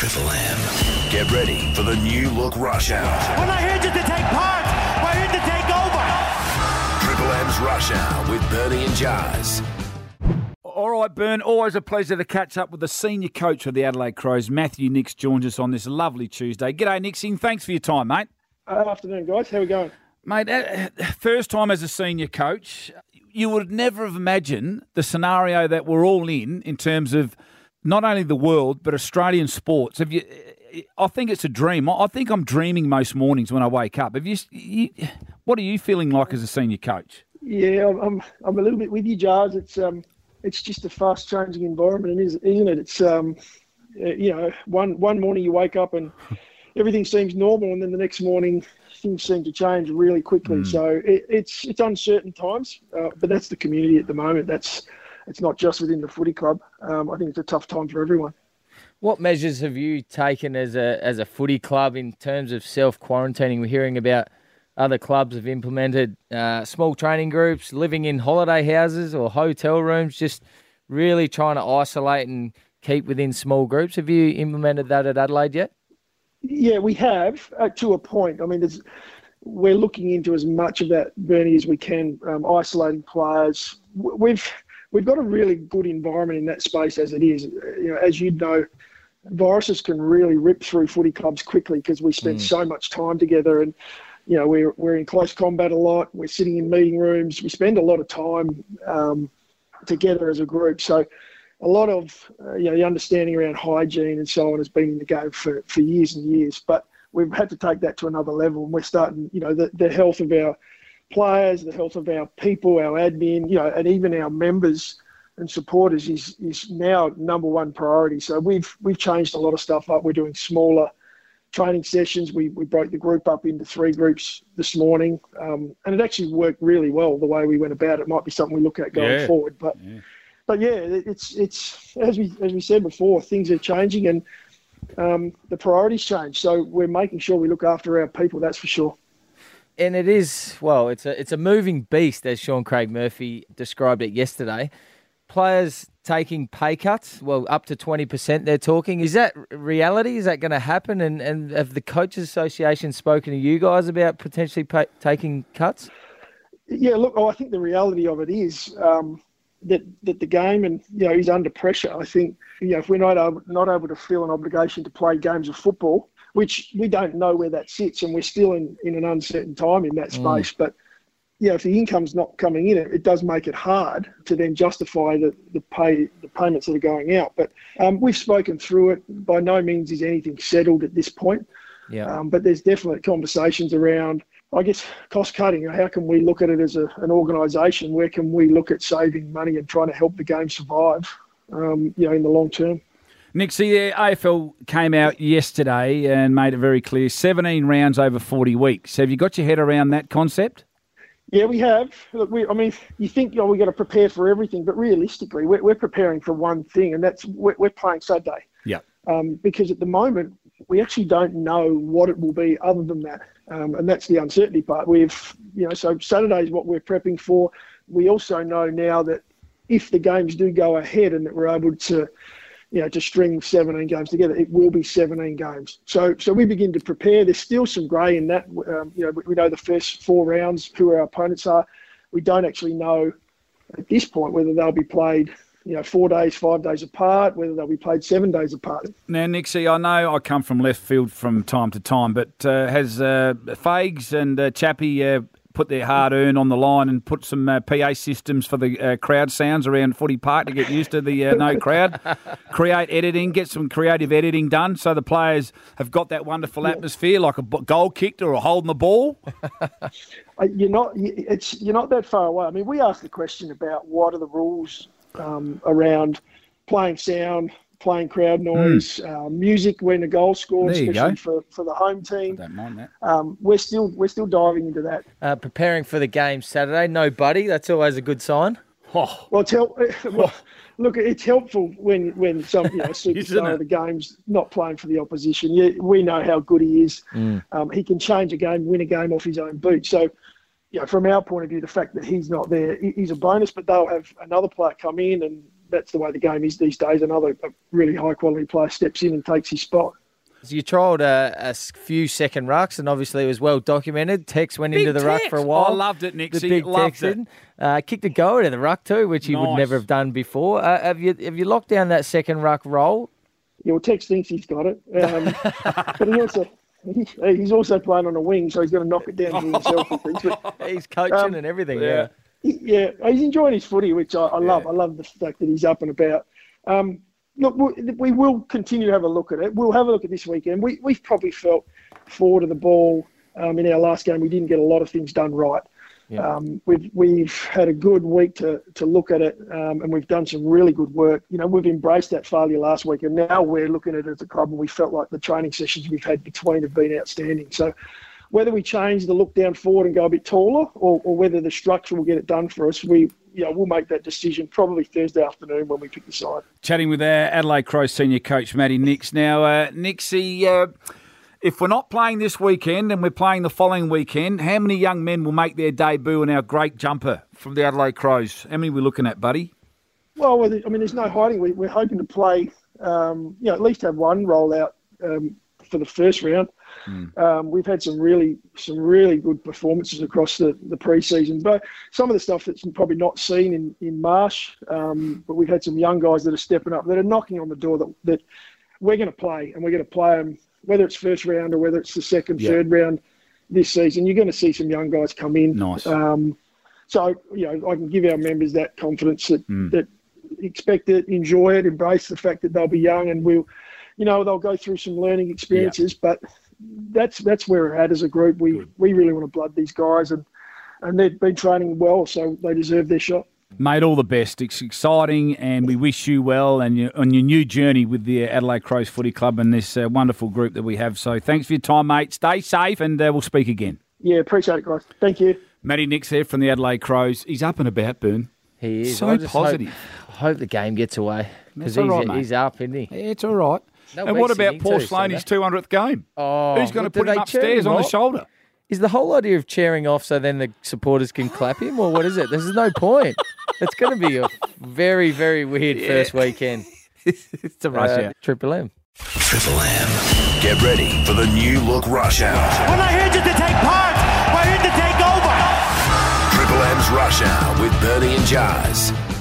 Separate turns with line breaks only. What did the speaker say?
Triple M. Get ready for the new look rush hour.
We're not here just to take part. We're here to take over.
Triple M's Rush Hour with Bernie and Jars.
All right, Bern, always a pleasure to catch up with the senior coach of the Adelaide Crows, Matthew Nicks, joins us on this lovely Tuesday. G'day, Nixie. Thanks for your time, mate.
Afternoon, guys. How are we going?
Mate, first time as a senior coach, you would never have imagined the scenario that we're all in terms of not only the world, but Australian sports. I think it's a dream. I think I'm dreaming most mornings when I wake up. What are you feeling like as a senior coach?
Yeah, I'm a little bit with you, Jars. It's just a fast-changing environment, isn't it? It's one morning you wake up and everything seems normal, and then the next morning things seem to change really quickly. So it's uncertain times, but that's the community at the moment. It's not just within the footy club. I think it's a tough time for everyone.
What measures have you taken as a footy club in terms of self-quarantining? We're hearing about other clubs have implemented small training groups, living in holiday houses or hotel rooms, just really trying to isolate and keep within small groups. Have you implemented that at Adelaide yet?
Yeah, we have, to a point. I mean, we're looking into as much of that, Bernie, as we can, isolating players. We've got a really good environment in that space as it is. As you know, viruses can really rip through footy clubs quickly because we spend so much time together, and we're in close combat a lot. We're sitting in meeting rooms. We spend a lot of time together as a group. So a lot of the understanding around hygiene and so on has been in the game for years and years. But we've had to take that to another level, and we're starting. The health of our players, the health of our people, our admin, and even our members and supporters is now number one priority. So we've changed a lot of stuff up. We're doing smaller training sessions. We broke the group up into 3 groups this morning, and it actually worked really well the way we went about it. Might be something we look at going forward, but it's as we said before, things are changing, and the priorities change. So we're making sure we look after our people. That's for sure.
And it is, it's a moving beast, as Sean Craig Murphy described it yesterday. Players taking pay cuts, up to 20% they're talking. Is that reality? Is that going to happen? And have the Coaches Association spoken to you guys about potentially taking cuts?
Yeah, look, I think the reality of it is that the game is under pressure. I think, if we're not able to feel an obligation to play games of football, which we don't know where that sits, and we're still in an uncertain time in that space. But if the income's not coming in, it does make it hard to then justify the payments that are going out. But we've spoken through it. By no means is anything settled at this point. Yeah. But there's definite conversations around, I guess, cost cutting. How can we look at it as an organisation? Where can we look at saving money and trying to help the game survive? In the long term.
Nixie, the AFL came out yesterday and made it very clear, 17 rounds over 40 weeks. Have you got your head around that concept?
Yeah, we have. Look, you think we've got to prepare for everything, but realistically, we're preparing for one thing, and that's we're playing Saturday.
Yeah.
Because at the moment, we actually don't know what it will be other than that, and that's the uncertainty part. So Saturday is what we're prepping for. We also know now that if the games do go ahead and that we're able to string 17 games together, it will be 17 games. So we begin to prepare. There's still some grey in that. We know the first 4 rounds, who our opponents are. We don't actually know at this point whether they'll be played, 4 days, 5 days apart, whether they'll be played 7 days apart.
Now, Nixie, I know I come from left field from time to time, but has Fags and Chappie put their hard-earned on the line and put some PA systems for the crowd sounds around Footy Park to get used to the no crowd, create editing, get some creative editing done so the players have got that wonderful atmosphere like a goal kicked or holding the ball?
You're not that far away. I mean, we asked the question about what are the rules around playing sound, playing crowd noise, music when the goal scored, especially for the home team.
I don't mind that.
We're still diving into that.
Preparing for the game Saturday, no buddy. That's always a good sign.
Oh. Well, look, it's helpful when some superstar of the game's not playing for the opposition. Yeah, we know how good he is. He can change a game, win a game off his own boot. So, from our point of view, the fact that he's not there is a bonus. But they'll have another player come in and that's the way the game is these days. Another really high-quality player steps in and takes his spot.
So you trialled a few second rucks, and obviously it was well documented. Tex went into the ruck for a while.
I loved it, Nixie.
The big
loved
Texan. Kicked a go into the ruck too, which he would never have done before. Have you locked down that second ruck role?
Yeah, well, Tex thinks he's got it. But he's also playing on a wing, so he's got to knock it down to himself, I think. But,
he's coaching and everything, yeah.
Yeah, he's enjoying his footy, which I love. I love the fact that he's up and about. Look, we will continue to have a look at it. We'll have a look at this weekend. We've probably felt forward of the ball in our last game. We didn't get a lot of things done right. Yeah. We've had a good week to look at it, and we've done some really good work. We've embraced that failure last week, and now we're looking at it as a club, and we felt like the training sessions we've had between have been outstanding. So whether we change the look down forward and go a bit taller, or whether the structure will get it done for us, we'll make that decision probably Thursday afternoon when we pick the side.
Chatting with our Adelaide Crows senior coach, Matty Nix. Now, Nixie, if we're not playing this weekend and we're playing the following weekend, how many young men will make their debut in our great jumper from the Adelaide Crows? How many are we looking at, buddy?
Well, there's no hiding. We're hoping to play, at least have one roll out for the first round. We've had some really good performances across the pre-season, but some of the stuff that's probably not seen in Marsh, but we've had some young guys that are stepping up, that are knocking on the door that we're going to play, and we're going to play them, whether it's first round or whether it's the second, third round this season. You're going to see some young guys come in.
Nice.
So, I can give our members that confidence that expect it, enjoy it, embrace the fact that they'll be young, and they'll go through some learning experiences, but that's where we're at as a group. We really want to blood these guys, and they've been training well, so they deserve their shot.
Mate, all the best. It's exciting, and we wish you well on your new journey with the Adelaide Crows Footy Club and this wonderful group that we have. So thanks for your time, mate. Stay safe, and we'll speak again.
Yeah, appreciate it, guys. Thank you.
Matty Nix here from the Adelaide Crows. He's up and about, Boone.
He is.
So positive.
I hope the game gets away, because he's up, isn't he?
Yeah, it's all right. And what about Paul Sloaney's 200th game?
Oh,
who's going to put him upstairs on the shoulder?
Is the whole idea of cheering off so then the supporters can clap him, or what is it? There's no point. It's going to be a very, very weird first weekend.
It's a rush out.
Triple M.
Triple M. Get ready for the new look rush hour.
We're not here just to take part. We're here to take over.
Triple M's Rush Hour with Bernie and Jazz.